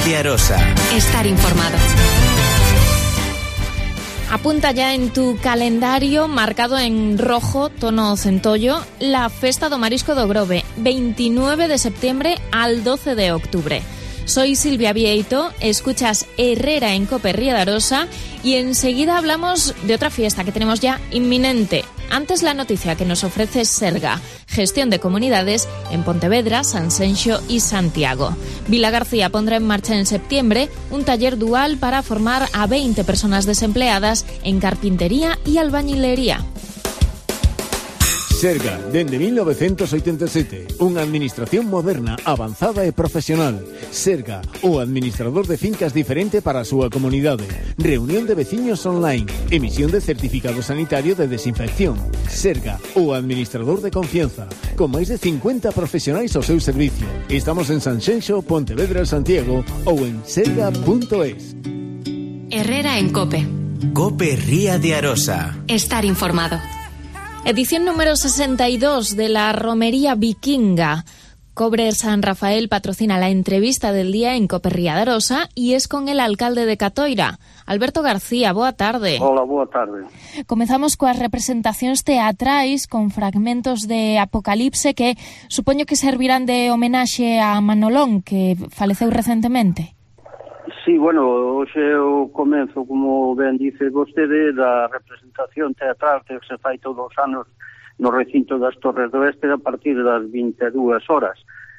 de Arosa. Estar informado. Apunta ya en tu calendario, marcado en rojo, tono centollo, la Festa do Marisco do Grove, 29 de septiembre al 12 de octubre. Soy Silvia Vieito, escuchas Herrera en Cope Ría de Arosa y enseguida hablamos de otra fiesta que tenemos ya inminente. Antes la noticia que nos ofrece Serga, gestión de comunidades en Pontevedra, Sanxenxo y Santiago. Vila García pondrá en marcha en septiembre un taller dual para formar a 20 personas desempleadas en carpintería y albañilería. Serga, dende 1987, unha administración moderna, avanzada e profesional. Serga, o administrador de fincas diferente para a súa comunidade. Reunión de veciños online, emisión de certificado sanitario de desinfección. Serga, o administrador de confianza, con máis de 50 profesionais ao seu servicio. Estamos en Sanxenxo, Pontevedra, Santiago ou en serga.es. Herrera en Cope. Cope Ría de Arosa. Estar informado. Edición número 62 de la Romería Vikinga. Cobre San Rafael patrocina la entrevista del día en Cope Ría de Arosa y es con el alcalde de Catoira, Alberto García. Boa tarde. Hola, boa tarde. Comezamos coas representacións teatrais con fragmentos de Apocalipse que supoño que servirán de homenaxe a Manolón, que faleceu recentemente. Sí, bueno, hoxe eu comenzo, como ben dice vostede, da representación teatral que se fai todos os anos no recinto das Torres do Oeste a partir das 22 horas.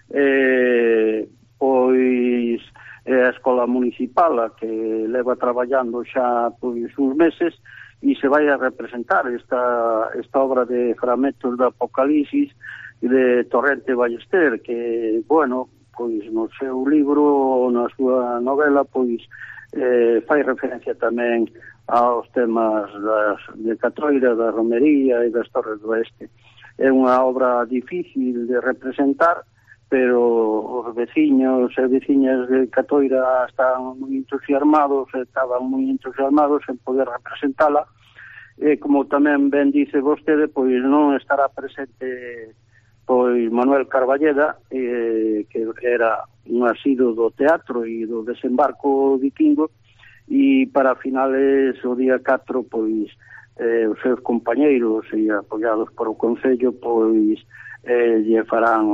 Pois a Escola Municipal, a que leva traballando xa pois uns meses, e se vai a representar esta obra de fragmentos de Apocalipsis de Torrente Ballester, que, bueno, pois no seu libro, na súa novela, pois fai referencia tamén aos temas de Catoira, da Romería e das Torres do Oeste. É unha obra difícil de representar, pero os veciños e veciñas de Catoira estaban moi entusiasmados en poder representala, e como tamén ben dice vostede, pois non estará presente pois Manuel Carballeda, que era un asido do teatro e do desembarco vikingo, e para finales o día 4, pois os seus compañeiros e apoiados por o Concello, pois lle farán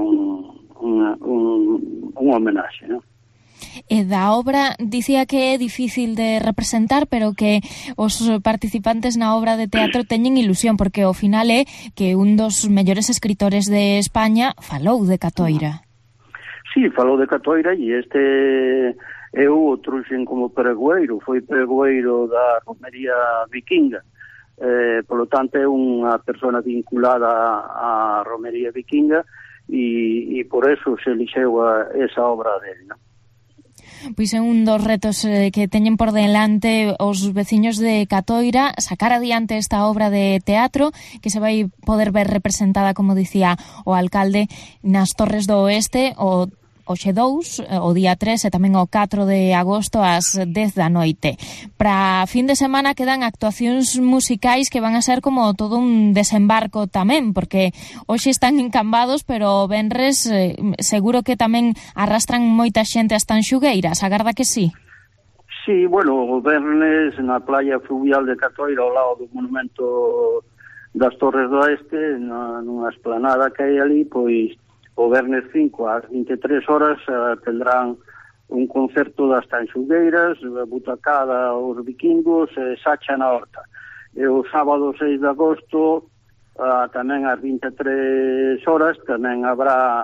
un homenaxe, non? E da obra dicía que é difícil de representar, pero que os participantes na obra de teatro teñen ilusión, porque ao final é que un dos mellores escritores de España falou de Catoira. Sí, falou de Catoira, e este é o truxen como pregoeiro, foi pregoeiro da Romería Vikinga. Polo tanto, é unha persona vinculada á Romería Vikinga, e por eso se elixeu esa obra dele, non? Pois é un dos retos que teñen por delante os veciños de Catoira, sacar adiante esta obra de teatro que se vai poder ver representada, como dicía o alcalde, nas Torres do Oeste hoxe 2, o día 3 e tamén o 4 de agosto ás 10 da noite. Para fin de semana quedan actuacións musicais que van a ser como todo un desembarco tamén, porque hoxe están encambados, pero venres seguro que tamén arrastran moita xente ás Tanxugueiras, agarda que sí? Sí, bueno, o venres na playa fluvial de Catoira ao lado do monumento das Torres do Oeste, nunha esplanada que hai ali, pois o vernes 5 ás 23 horas tendrán un concerto das Tanxugueiras, butacada aos vikingos, sacha na horta. E o sábado 6 de agosto, tamén ás 23 horas, tamén habrá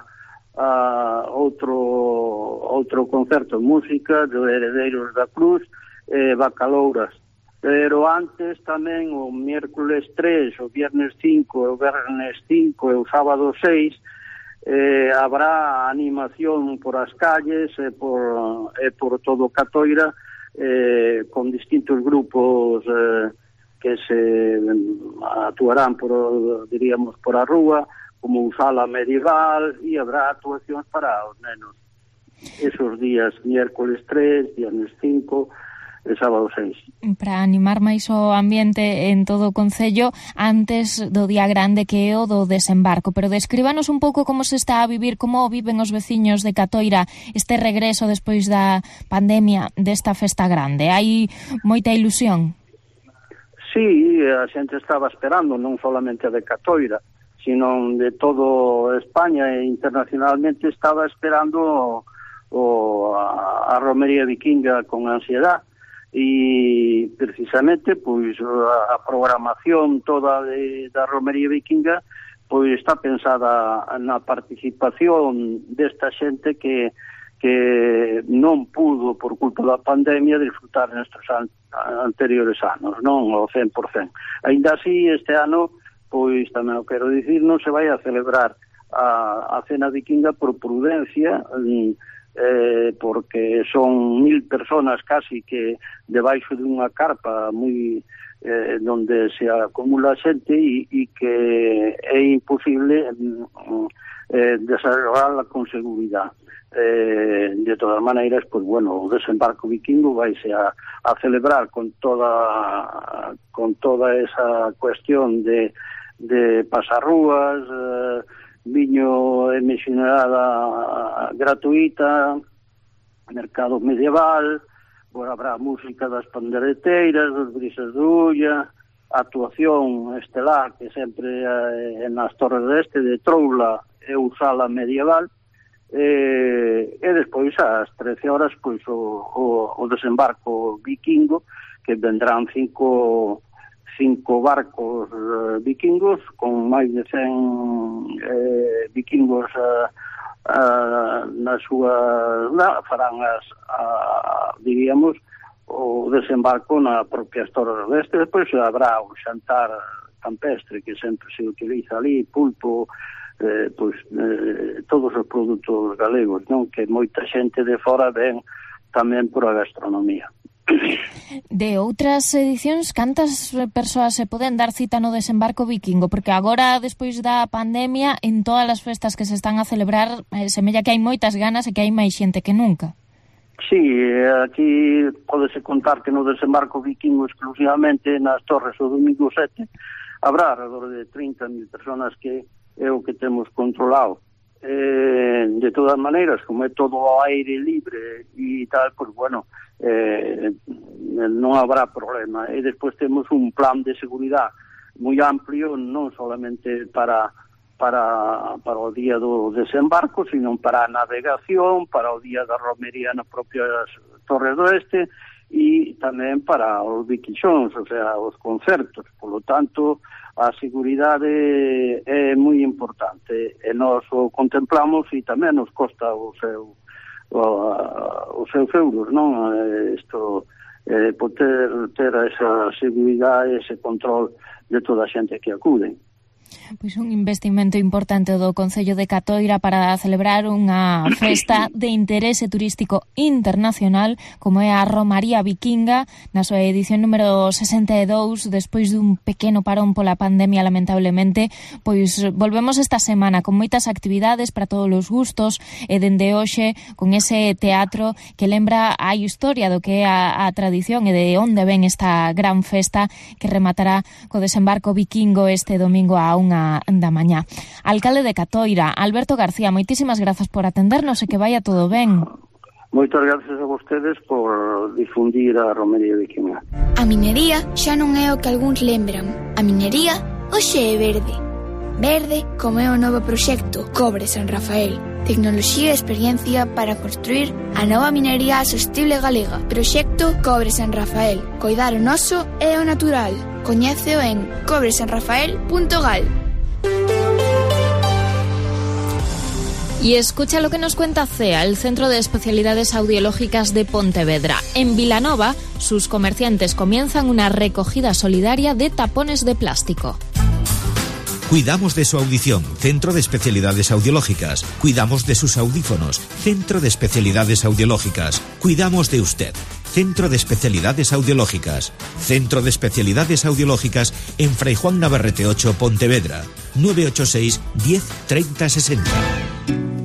outro concerto de música de Heredeiros da Cruz e Bacalouras. Pero antes tamén o miércoles 3, o viernes 5, o vernes 5 e o sábado 6 habrá animación por as calles e por todo Catoira, con distintos grupos que se actuarán diríamos por a rúa, como Usala Medieval, e habrá actuacións para os nenos esos días, miércoles 3, viernes 5 sábado 6. Para animar máis o ambiente en todo o concello antes do día grande que é o do desembarco. Pero descríbanos un pouco como se está a vivir, como viven os veciños de Catoira este regreso despois da pandemia desta festa grande. Hai moita ilusión? Sí, a xente estaba esperando non solamente a de Catoira, sino de todo España e internacionalmente estaba esperando a romería vikinga con ansiedad. E precisamente pois a programación toda da romería vikinga pois está pensada na participación desta xente que non pudo por culpa da pandemia disfrutar nestes anteriores anos, non ao 100%. Ainda así, este ano, pois tamén o quero dicir, non se vai a celebrar a cena vikinga por prudencia, porque son 1000 personas casi que debaixo de unha carpa moi donde se acumula xente e que é imposible desarrollarla con seguridad. De todas maneiras, pues bueno, o desembarco vikingo vaise a celebrar con toda esa cuestión de pasarrúas, viño e mexinada gratuita, mercado medieval, pues habrá música das pandereteiras, das brisas de Ulla, actuación estelar que sempre nas Torres deste de Troula e Sala medieval, e despois ás 13 horas pois o desembarco vikingo, que vendrán cinco barcos vikingos con máis de 100 vikingos na súa farán diríamos o desembarco na propia Torres deste. Despois habrá o xantar campestre que sempre se utiliza ali, pulpo, todos os produtos galegos, non, que moita xente de fora ven tamén por a gastronomía. De outras edicións, cantas persoas se poden dar cita no desembarco vikingo? Porque agora, despois da pandemia, en todas as festas que se están a celebrar, semella que hai moitas ganas e que hai máis xente que nunca. Sí, aquí pódese contar que no desembarco vikingo exclusivamente nas Torres o domingo 7 habrá alrededor de 30.000 personas, que é o que temos controlado. De todas maneiras, como é todo ao aire libre e tal, pues bueno, non habrá problema. E despois temos un plan de seguridade moi amplio, non solamente para o día do desembarco, sino para a navegación, para o día da romería na propia Torre do Este e tamén para os viquixóns, o sea, os concertos. Por lo tanto, a seguridade é moi importante e nós o contemplamos e tamén nos costa os seus euros, non? Isto, poder ter esa seguridade, ese control de toda a xente que acuden. Pois un investimento importante do Concello de Catoira para celebrar unha festa de interese turístico internacional como é a Romaría Vikinga na súa edición número 62, despois dun pequeno parón pola pandemia, lamentablemente. Pois volvemos esta semana con moitas actividades para todos os gustos e dende hoxe con ese teatro que lembra a historia do que é a tradición e de onde ven esta gran festa que rematará co desembarco vikingo este domingo a 1 da mañá. Alcalde de Catoira, Alberto García, moitísimas grazas por atendernos e que vaya todo ben. Moitas gracias a vostedes por difundir a romería vikinga. A minería xa non é o que algúns lembran. A minería hoxe é verde. Verde como é o novo proxecto Cobre San Rafael. Tecnoloxía e experiencia para construir a nova minería sostible galega. Proxecto Cobre San Rafael. Coidar o noso e o natural. Coñéceo en cobresanrafael.gal. Y escucha lo que nos cuenta CEA, el Centro de Especialidades Audiológicas de Pontevedra. En Vilanova, sus comerciantes comienzan una recogida solidaria de tapones de plástico. Cuidamos de su audición, Centro de Especialidades Audiológicas. Cuidamos de sus audífonos, Centro de Especialidades Audiológicas. Cuidamos de usted, Centro de Especialidades Audiológicas. Centro de Especialidades Audiológicas en Fray Juan Navarrete 8, Pontevedra. 986 10 30 60.